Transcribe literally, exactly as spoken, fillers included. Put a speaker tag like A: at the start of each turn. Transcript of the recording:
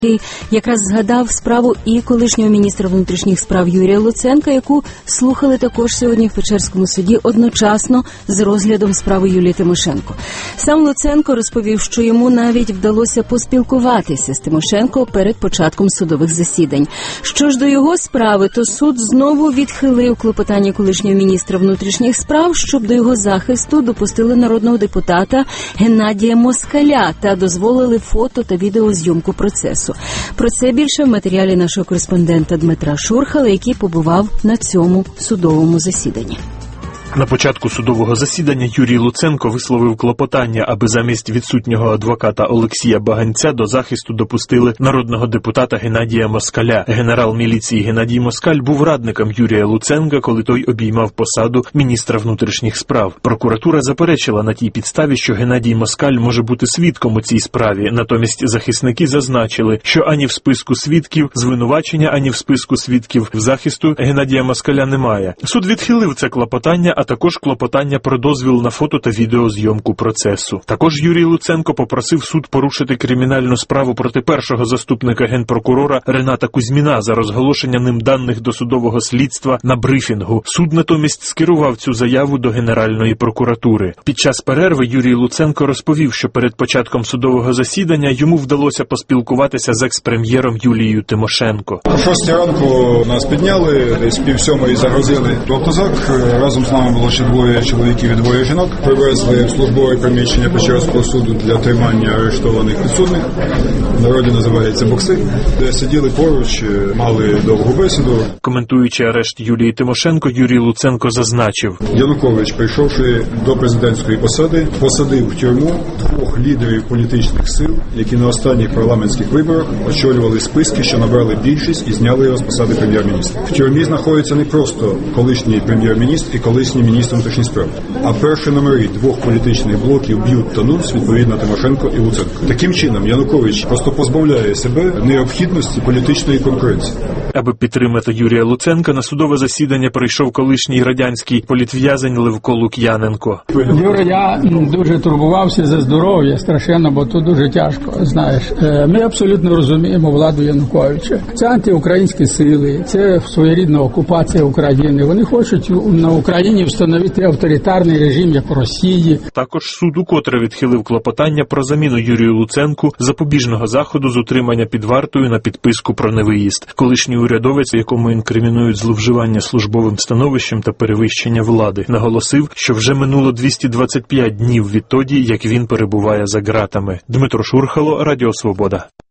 A: якраз згадав справу і колишнього міністра внутрішніх справ Юрія Луценка, яку слухали також сьогодні в Печерському суді одночасно з розглядом справи Юлії Тимошенко. Сам Луценко розповів, що йому навіть вдалося поспілкуватися з Тимошенко перед початком судових засідань. Що ж до його справи, то суд знову відхилив клопотання колишнього міністра внутрішніх справ, щоб до його захисту допустили народного депутата Геннадія Москаля та дозволили фото та відеозйомку процесу. Про це більше в матеріалі нашого кореспондента Дмитра Шурхала, який побував на цьому судовому засіданні.
B: На початку судового засідання Юрій Луценко висловив клопотання, аби замість відсутнього адвоката Олексія Баганця до захисту допустили народного депутата Геннадія Москаля. Генерал міліції Геннадій Москаль був радником Юрія Луценка, коли той обіймав посаду міністра внутрішніх справ. Прокуратура заперечила на тій підставі, що Геннадій Москаль може бути свідком у цій справі. Натомість захисники зазначили, що ані в списку свідків звинувачення, ані в списку свідків захисту Геннадія Москаля немає. Суд відхилив це клопотання, а також клопотання про дозвіл на фото та відеозйомку процесу. Також Юрій Луценко попросив суд порушити кримінальну справу проти першого заступника генпрокурора Рената Кузьміна за розголошення ним даних досудового слідства на брифінгу. Суд натомість скерував цю заяву до Генеральної прокуратури. Під час перерви Юрій Луценко розповів, що перед початком судового засідання йому вдалося поспілкуватися з екс-прем'єром Юлією Тимошенко.
C: О шостій ранку нас підняли, десь пів сьомої загрузили до автозак. Разом з нами було ще двоє чоловіків і двоє жінок. Привезли в службове приміщення Печерського суду для тримання арештованих підсудних. В народі називається бокси, де сиділи поруч, мали довгу бесіду.
B: Коментуючи арешт Юлії Тимошенко, Юрій Луценко зазначив:
C: Янукович, прийшовши до президентської посади, посадив в тюрму двох лідерів політичних сил, які на останніх парламентських виборах очолювали списки, що набрали більшість і зняли його з посади прем'єр-міністра. В тюрмі знаходиться не просто колишній прем'єр-міністр і колишній міністр внутрішніх справ, а перші номери двох політичних блоків б'ють та нуц, відповідно Тимошенко і Луценко. Таким чином, Янукович просто позбавляє себе необхідності політичної конкуренції.
B: Аби підтримати Юрія Луценка, на судове засідання прийшов колишній радянський політв'язень Левко Лук'яненко.
D: Юра, я дуже турбувався за здоров'я, страшенно, бо тут дуже тяжко, знаєш. Ми абсолютно розуміємо владу Януковича. Це антиукраїнські сили, це своєрідна окупація України. Вони хочуть на Україні встановити авторитарний режим, як у Росії.
B: Також суд укотре відхилив клопотання про заміну Юрію Луценку запобіжного заходу з утримання під вартою на підписку про невиїзд. Колишній урядовець, якому інкримінують зловживання службовим становищем та перевищення влади, наголосив, що вже минуло двісті двадцять п'ять днів відтоді, як він перебуває за ґратами. Дмитро Шурхало, Радіо Свобода.